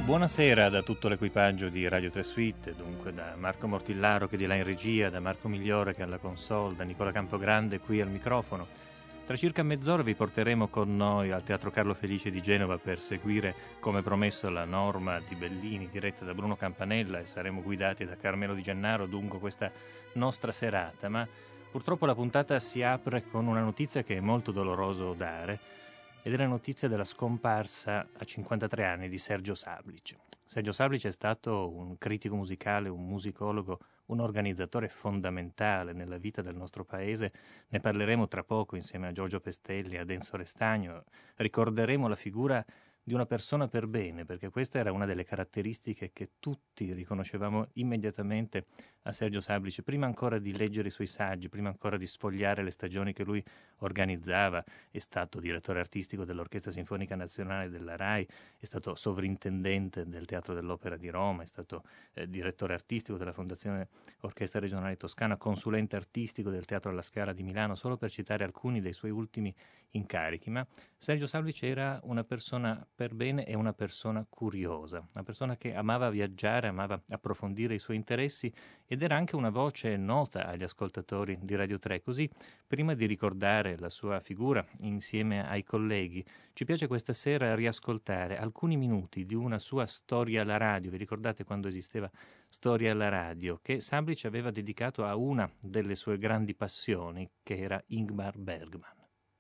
Buonasera da tutto l'equipaggio di Radio 3 Suite, dunque da Marco Mortillaro che è di là in regia, da Marco Migliore che è alla console, da Nicola Campogrande qui al microfono. Tra circa mezz'ora vi porteremo con noi al Teatro Carlo Felice di Genova per seguire, come promesso, la Norma di Bellini diretta da Bruno Campanella, e saremo guidati da Carmelo Di Gennaro lungo questa nostra serata. Ma purtroppo la puntata si apre con una notizia che è molto doloroso dare, ed è la notizia della scomparsa a 53 anni di Sergio Sablic. Sergio Sablic è stato un critico musicale, un musicologo, un organizzatore fondamentale nella vita del nostro paese. Ne parleremo tra poco insieme a Giorgio Pestelli e a Enzo Restagno. Ricorderemo la figura di una persona per bene, perché questa era una delle caratteristiche che tutti riconoscevamo immediatamente a Sergio Sablic, prima ancora di leggere i suoi saggi, prima ancora di sfogliare le stagioni che lui organizzava. È stato direttore artistico dell'Orchestra Sinfonica Nazionale della RAI, è stato sovrintendente del Teatro dell'Opera di Roma, è stato direttore artistico della Fondazione Orchestra Regionale Toscana, consulente artistico del Teatro alla Scala di Milano, solo per citare alcuni dei suoi ultimi incarichi. Ma Sergio Sablic era una persona per bene e una persona curiosa, una persona che amava viaggiare, amava approfondire i suoi interessi, ed era anche una voce nota agli ascoltatori di Radio 3. Così, prima di ricordare la sua figura insieme ai colleghi, ci piace questa sera riascoltare alcuni minuti di una sua storia alla radio. Vi ricordate quando esisteva Storia alla radio, che Sablic aveva dedicato a una delle sue grandi passioni, che era Ingmar Bergman.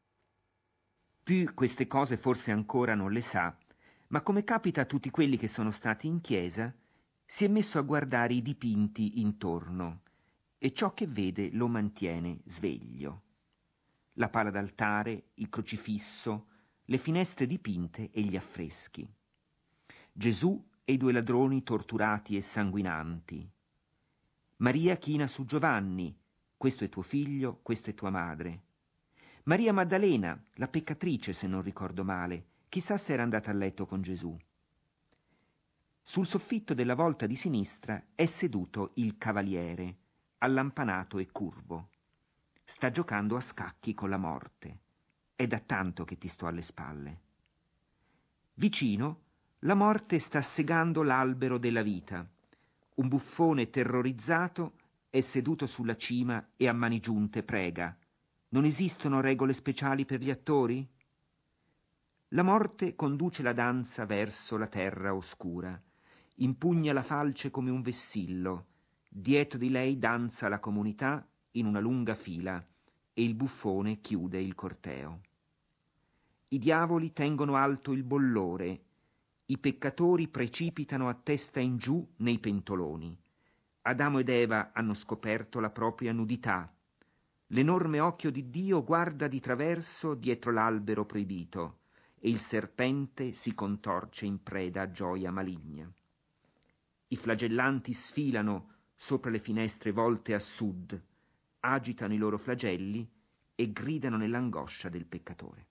Più queste cose forse ancora non le sa, ma come capita a tutti quelli che sono stati in chiesa, si è messo a guardare i dipinti intorno e ciò che vede lo mantiene sveglio. La pala d'altare, il crocifisso, le finestre dipinte e gli affreschi. Gesù e i due ladroni torturati e sanguinanti. Maria china su Giovanni, questo è tuo figlio, questa è tua madre. Maria Maddalena, la peccatrice se non ricordo male, chissà se era andata a letto con Gesù. Sul soffitto della volta di sinistra è seduto il cavaliere, allampanato e curvo. Sta giocando a scacchi con la morte. È da tanto che ti sto alle spalle. Vicino, la morte sta segando l'albero della vita. Un buffone terrorizzato è seduto sulla cima e a mani giunte prega. Non esistono regole speciali per gli attori? La morte conduce la danza verso la terra oscura. Impugna la falce come un vessillo. Dietro di lei danza la comunità in una lunga fila e il buffone chiude il corteo. I diavoli tengono alto il bollore. I peccatori precipitano a testa in giù nei pentoloni. Adamo ed Eva hanno scoperto la propria nudità. L'enorme occhio di Dio guarda di traverso dietro l'albero proibito e il serpente si contorce in preda a gioia maligna. I flagellanti sfilano sopra le finestre volte a sud, agitano i loro flagelli e gridano nell'angoscia del peccatore.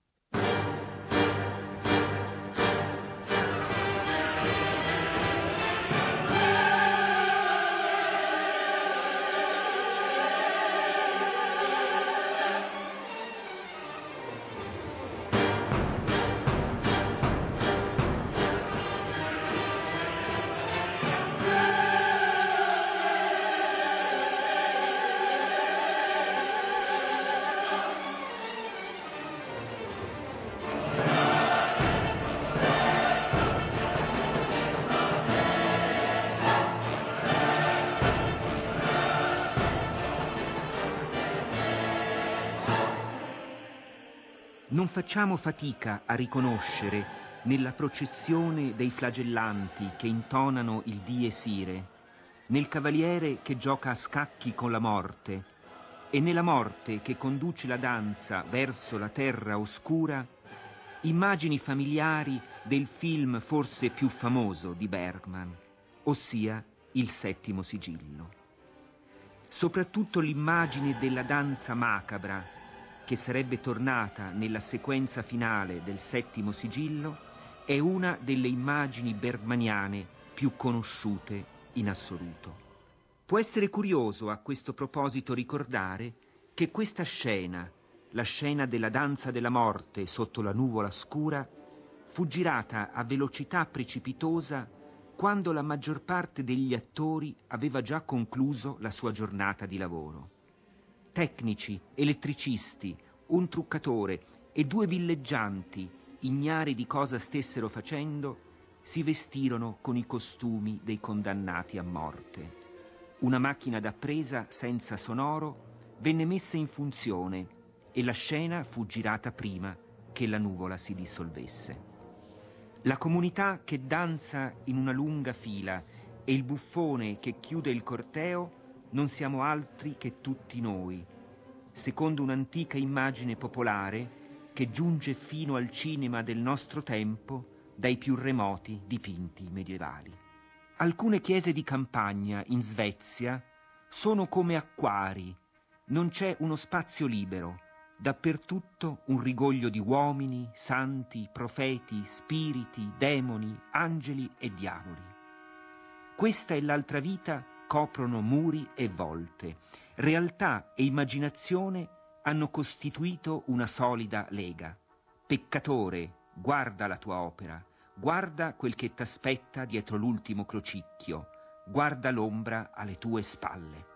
Non facciamo fatica a riconoscere nella processione dei flagellanti che intonano il Dies Irae, nel cavaliere che gioca a scacchi con la morte e nella morte che conduce la danza verso la terra oscura, immagini familiari del film forse più famoso di Bergman, ossia Il Settimo Sigillo. Soprattutto l'immagine della danza macabra, che sarebbe tornata nella sequenza finale del Settimo Sigillo, è una delle immagini bergmaniane più conosciute in assoluto. Può essere curioso a questo proposito ricordare che questa scena, la scena della danza della morte sotto la nuvola scura, fu girata a velocità precipitosa quando la maggior parte degli attori aveva già concluso la sua giornata di lavoro. Tecnici, elettricisti, un truccatore e 2 villeggianti, ignari di cosa stessero facendo, si vestirono con i costumi dei condannati a morte. Una macchina da presa senza sonoro venne messa in funzione e la scena fu girata prima che la nuvola si dissolvesse. La comunità che danza in una lunga fila e il buffone che chiude il corteo non siamo altri che tutti noi, secondo un'antica immagine popolare che giunge fino al cinema del nostro tempo dai più remoti dipinti medievali. Alcune chiese di campagna in Svezia sono come acquari, non c'è uno spazio libero, dappertutto un rigoglio di uomini, santi, profeti, spiriti, demoni, angeli e diavoli. Questa e l'altra vita coprono muri e volte. Realtà e immaginazione hanno costituito una solida lega. Peccatore, guarda la tua opera, guarda quel che t'aspetta dietro l'ultimo crocicchio, guarda l'ombra alle tue spalle.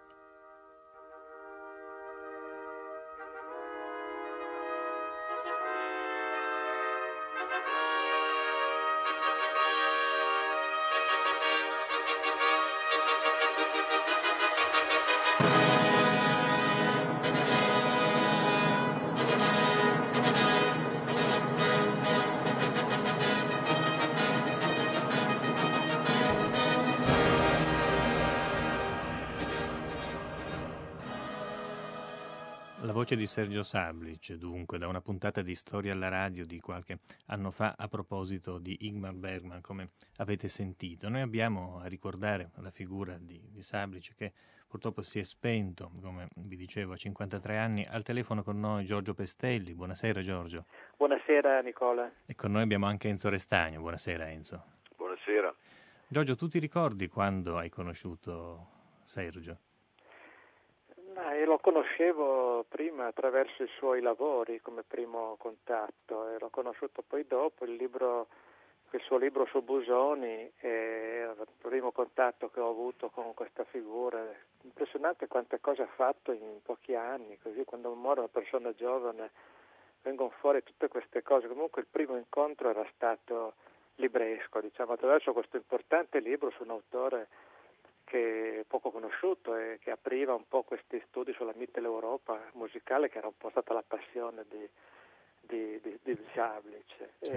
La voce di Sergio Sablic, dunque, da una puntata di Storia alla radio di qualche anno fa a proposito di Ingmar Bergman, come avete sentito. Noi abbiamo a ricordare la figura di Sablic che purtroppo si è spento, come vi dicevo, a 53 anni. Al telefono con noi Giorgio Pestelli. Buonasera Giorgio. Buonasera Nicola. E con noi abbiamo anche Enzo Restagno. Buonasera Enzo. Buonasera. Giorgio, tu ti ricordi quando hai conosciuto Sergio? Io lo conoscevo prima attraverso i suoi lavori come primo contatto e l'ho conosciuto poi dopo il suo libro su Busoni è il primo contatto che ho avuto con questa figura. Impressionante quante cose ha fatto in pochi anni, così quando muore una persona giovane vengono fuori tutte queste cose. Comunque il primo incontro era stato libresco, diciamo, attraverso questo importante libro su un autore che è poco conosciuto e che apriva un po' questi studi sulla Mitteleuropa musicale, che era un po' stata la passione di Sablic.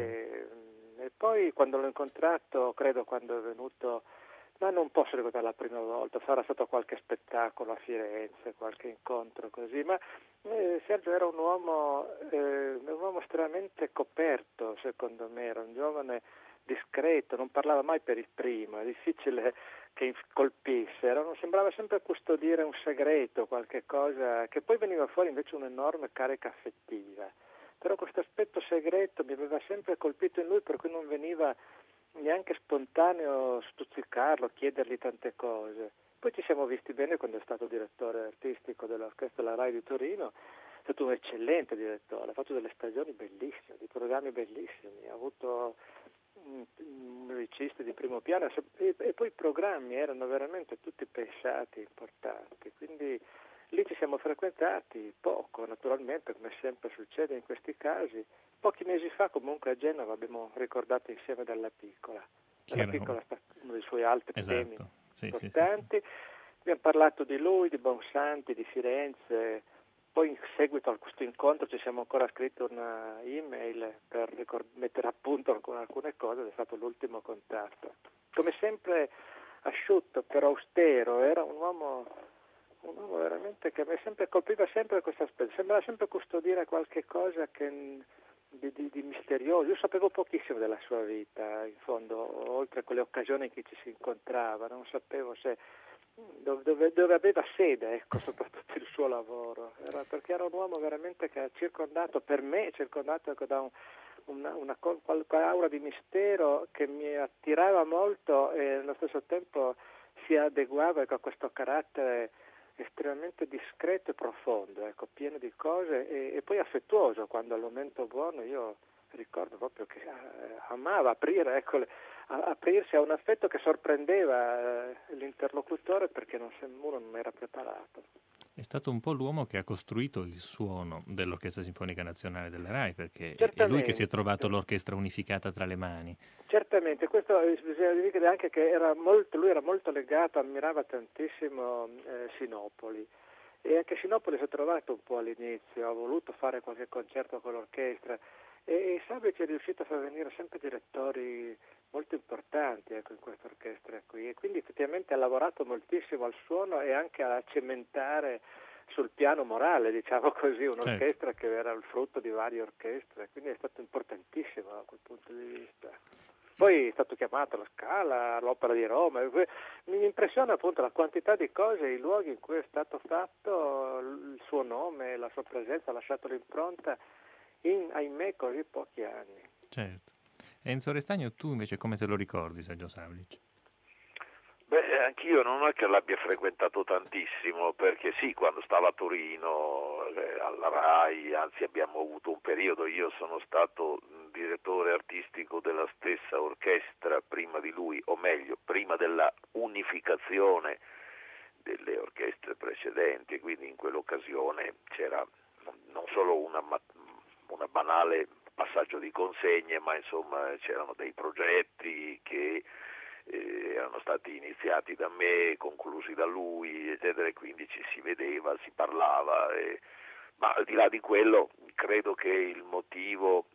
E poi quando l'ho incontrato, credo quando è venuto, ma non posso ricordare la prima volta, sarà stato qualche spettacolo a Firenze, qualche incontro così, ma Sergio era un uomo estremamente coperto, secondo me, era un giovane discreto, non parlava mai per il primo, è difficile che colpisse, sembrava sempre custodire un segreto, qualche cosa, che poi veniva fuori invece un'enorme carica affettiva. Però questo aspetto segreto mi aveva sempre colpito in lui, per cui non veniva neanche spontaneo stuzzicarlo, chiedergli tante cose. Poi ci siamo visti bene quando è stato direttore artistico dell'Orchestra della Rai di Torino, è stato un eccellente direttore, ha fatto delle stagioni bellissime, di programmi bellissimi, ha avuto musicisti di primo piano e poi i programmi erano veramente tutti pensati, importanti, quindi lì ci siamo frequentati poco, naturalmente, come sempre succede in questi casi. Pochi mesi fa comunque a Genova abbiamo ricordato insieme Dalla Piccola. Dalla Piccola è stato uno dei suoi altri temi importanti. Sì. Abbiamo parlato di lui, di Bonsanti, di Firenze. Poi in seguito a questo incontro ci siamo ancora scritti una email per mettere a punto alcune cose ed è stato l'ultimo contatto. Come sempre asciutto, però austero, era un uomo veramente che mi sempre colpiva sempre questo aspetto, sembrava sempre custodire qualche cosa di misterioso. Io sapevo pochissimo della sua vita, in fondo, oltre a quelle occasioni in cui ci si incontrava, non sapevo se dove aveva sede, ecco, soprattutto il suo lavoro, perché era un uomo veramente che circondato da qualche aura di mistero che mi attirava molto e nello stesso tempo si adeguava a questo carattere estremamente discreto e profondo, ecco, pieno di cose e poi affettuoso quando al momento buono io ricordo proprio che amava aprire, ecco, aprirsi a un affetto che sorprendeva l'interlocutore perché uno non era preparato. È stato un po' l'uomo che ha costruito il suono dell'Orchestra Sinfonica Nazionale della RAI, perché è lui che si è trovato l'orchestra unificata tra le mani. Certamente, questo bisogna dire anche che lui era molto legato, ammirava tantissimo Sinopoli. E anche Sinopoli si è trovato un po' all'inizio, ha voluto fare qualche concerto con l'orchestra e Savic è riuscito a far venire sempre direttori molto importanti, ecco, in questa orchestra qui, e quindi effettivamente ha lavorato moltissimo al suono e anche a cementare sul piano morale, diciamo così, un'orchestra che era il frutto di varie orchestre, quindi è stato importantissimo da quel punto di vista. Poi è stato chiamato alla Scala, all'Opera di Roma. Mi impressiona appunto la quantità di cose, i luoghi in cui è stato fatto, il suo nome, la sua presenza ha lasciato l'impronta in, ahimè, così pochi anni. Certo. Enzo Restagno, tu invece come te lo ricordi Sergio Savlic? Beh, anch'io non è che l'abbia frequentato tantissimo, perché sì, quando stava a Torino, alla RAI, anzi abbiamo avuto un periodo, io sono stato direttore artistico della stessa orchestra prima di lui, o meglio, prima della unificazione delle orchestre precedenti, quindi in quell'occasione c'era non solo una banale passaggio di consegne, ma insomma c'erano dei progetti che erano stati iniziati da me, conclusi da lui, eccetera, e quindi ci si vedeva, si parlava, ma al di là di quello credo che il motivo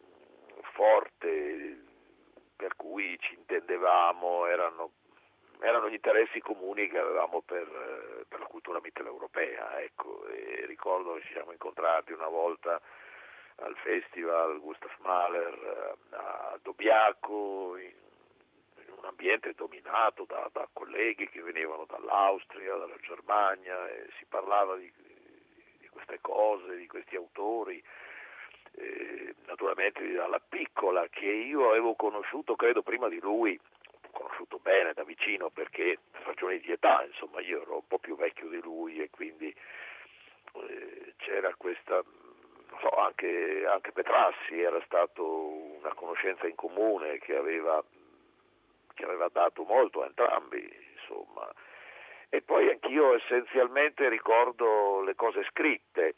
forte per cui ci intendevamo erano gli interessi comuni che avevamo per la cultura mitteleuropea, ecco, e ricordo che ci siamo incontrati una volta al festival Gustav Mahler a Dobbiaco, in un ambiente dominato da colleghi che venivano dall'Austria, dalla Germania, e si parlava di queste cose, di questi autori, naturalmente dalla Piccola, che io avevo conosciuto credo prima di lui, conosciuto bene da vicino perché per ragioni di età, insomma io ero un po' più vecchio di lui e quindi c'era questa, non so, anche Petrassi era stato una conoscenza in comune che aveva dato molto a entrambi, insomma. E poi anch'io essenzialmente ricordo le cose scritte,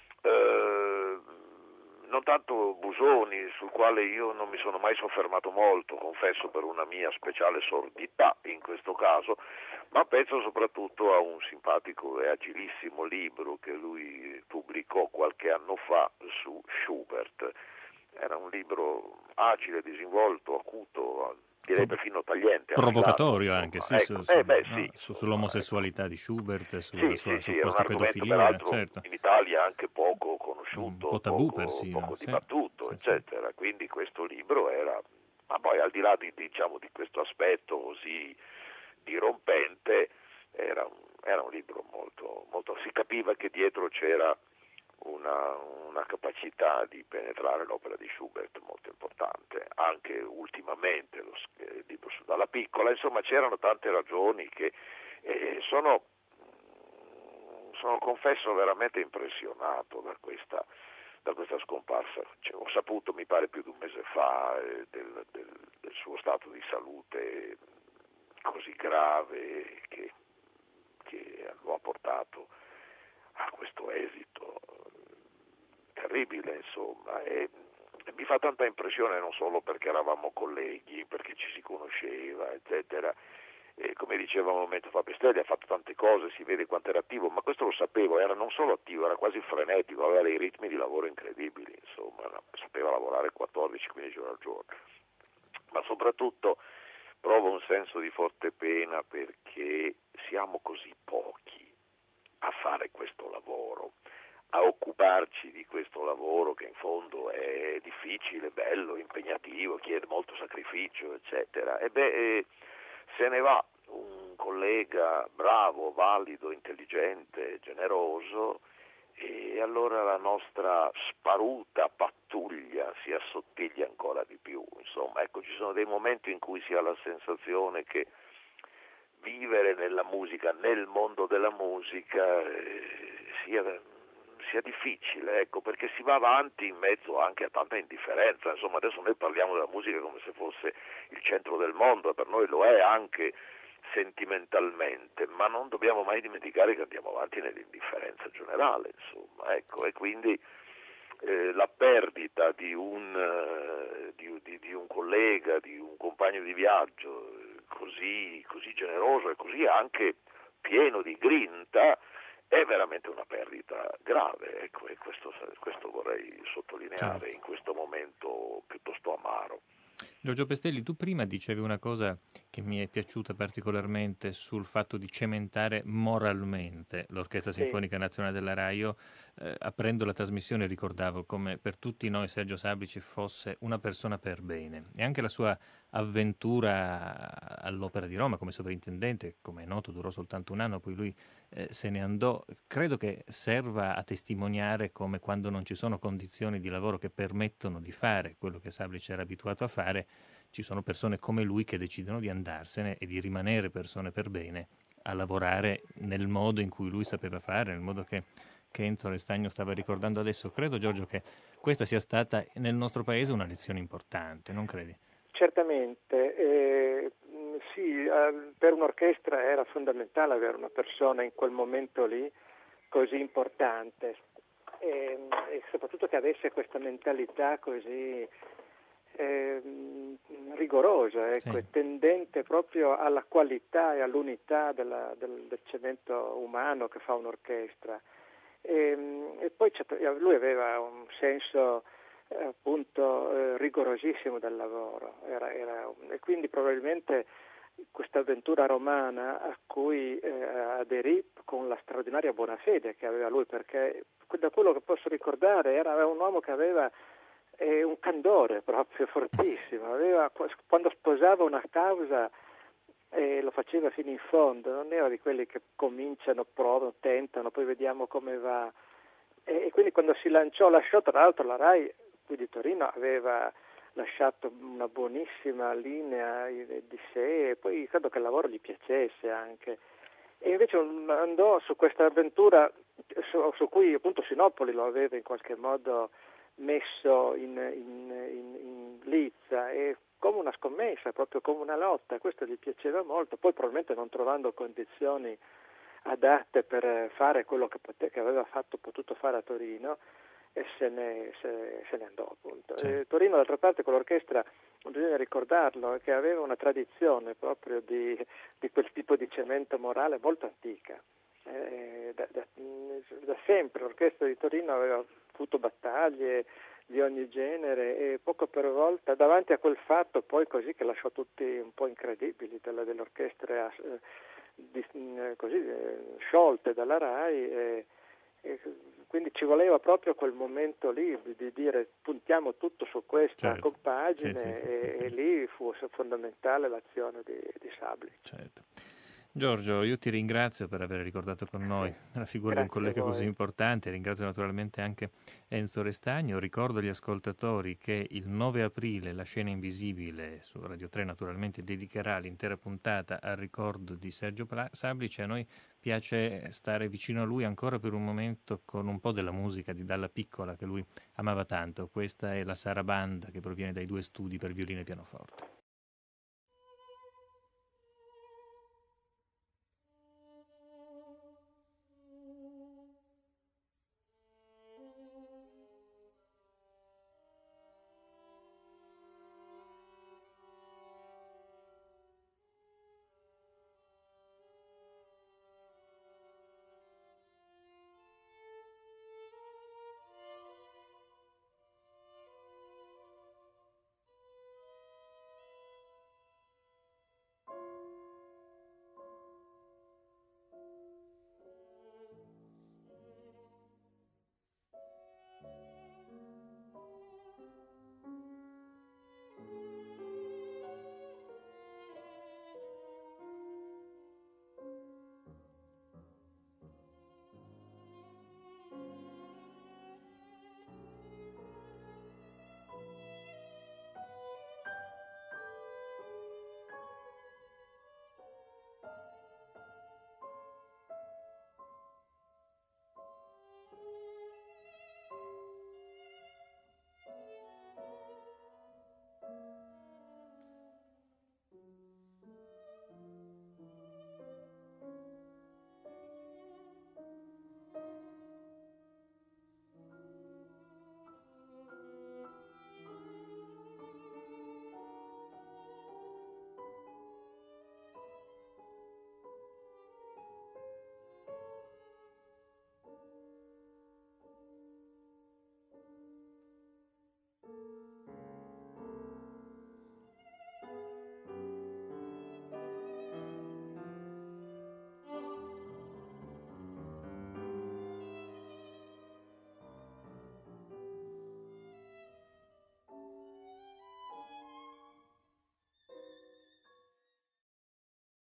non tanto Busoni, sul quale io non mi sono mai soffermato molto, confesso per una mia speciale sordità in questo caso, ma penso soprattutto a un simpatico e agilissimo libro che lui pubblicò qualche anno fa su Schubert. Era un libro agile, disinvolto, acuto, direi perfino tagliente, provocatorio anche, sì, ecco. sull'omosessualità di Schubert, sulla sua supposta pedofilia, peraltro certo. in Italia anche poco conosciuto, un po' tabù persino, poco dibattuto, eccetera. Quindi questo libro era, ma poi al di là di questo aspetto così dirompente, era un libro molto, si capiva che dietro c'era una capacità di penetrare l'opera di Schubert molto importante, anche ultimamente il libro Dalla Piccola, insomma c'erano tante ragioni che sono confesso veramente impressionato da questa scomparsa. Ho saputo, mi pare più di un mese fa, del suo stato di salute così grave che lo ha portato a questo esito terribile, insomma, e mi fa tanta impressione non solo perché eravamo colleghi, perché ci si conosceva, eccetera. E come diceva un momento fa Pestelli, ha fatto tante cose, si vede quanto era attivo, ma questo lo sapevo, era non solo attivo, era quasi frenetico, aveva dei ritmi di lavoro incredibili, insomma, sapeva lavorare 14-15 ore al giorno. Ma soprattutto provo un senso di forte pena perché siamo così pochi a fare questo lavoro, a occuparci di questo lavoro che in fondo è difficile, bello, impegnativo, chiede molto sacrificio, eccetera. Se ne va un collega bravo, valido, intelligente, generoso, e allora la nostra sparuta pattuglia si assottiglia ancora di più. Insomma, ecco, ci sono dei momenti in cui si ha la sensazione che vivere nella musica, nel mondo della musica, sia sia difficile, ecco, perché si va avanti in mezzo anche a tanta indifferenza. Insomma, adesso noi parliamo della musica come se fosse il centro del mondo, e per noi lo è anche sentimentalmente, ma non dobbiamo mai dimenticare che andiamo avanti nell'indifferenza generale, insomma, ecco, e quindi la perdita di un collega, di un compagno di viaggio così generoso e così anche pieno di grinta è veramente una perdita grave, ecco, e questo vorrei sottolineare, certo, in questo momento piuttosto amaro. Giorgio Pestelli, tu prima dicevi una cosa che mi è piaciuta particolarmente sul fatto di cementare moralmente l'Orchestra Sinfonica Nazionale della RAI. Io, aprendo la trasmissione, ricordavo come per tutti noi Sergio Sablici fosse una persona per bene, e anche la sua avventura all'Opera di Roma come sovrintendente, come è noto, durò soltanto un anno, poi lui se ne andò. Credo che serva a testimoniare come, quando non ci sono condizioni di lavoro che permettono di fare quello che Sablici era abituato a fare, ci sono persone come lui che decidono di andarsene e di rimanere persone per bene a lavorare nel modo in cui lui sapeva fare, nel modo che Enzo Restagno stava ricordando adesso. Credo, Giorgio, che questa sia stata nel nostro paese una lezione importante, non credi? Certamente, sì, per un'orchestra era fondamentale avere una persona in quel momento lì così importante, e soprattutto che avesse questa mentalità così rigorosa, ecco, sì, tendente proprio alla qualità e all'unità del cemento umano che fa un'orchestra. E poi lui aveva un senso appunto rigorosissimo del lavoro, e quindi probabilmente questa avventura romana a cui aderì con la straordinaria buona fede che aveva lui, perché da quello che posso ricordare era un uomo che aveva un candore proprio fortissimo, quando sposava una causa lo faceva fino in fondo, non era di quelli che cominciano, provano, tentano, poi vediamo come va, e quindi quando si lasciò tra l'altro la RAI qui di Torino, aveva lasciato una buonissima linea di sé, e poi credo che il lavoro gli piacesse anche, e invece andò su questa avventura su cui appunto Sinopoli lo aveva in qualche modo messo in lizza, e come una scommessa, proprio come una lotta. Questo gli piaceva molto, poi probabilmente non trovando condizioni adatte per fare quello che aveva potuto fare a Torino, e se ne andò appunto. Torino, d'altra parte, con l'orchestra, bisogna ricordarlo, che aveva una tradizione proprio di quel tipo di cemento morale molto antica. Da sempre l'orchestra di Torino aveva avuto battaglie di ogni genere, e poco per volta davanti a quel fatto poi così che lasciò tutti un po' incredibili delle orchestre così sciolte dalla RAI, e quindi ci voleva proprio quel momento lì di dire puntiamo tutto su questa, certo, compagine, sì. E lì fu fondamentale l'azione di Sablici. Certo. Giorgio, io ti ringrazio per aver ricordato con noi la figura di un collega così importante. Ringrazio naturalmente anche Enzo Restagno. Ricordo agli ascoltatori che il 9 aprile la Scena Invisibile su Radio 3 naturalmente dedicherà l'intera puntata al ricordo di Sergio Sablici. A noi piace stare vicino a lui ancora per un momento con un po' della musica di Dalla Piccola che lui amava tanto. Questa è la Sarabanda, che proviene dai 2 studi per violino e pianoforte.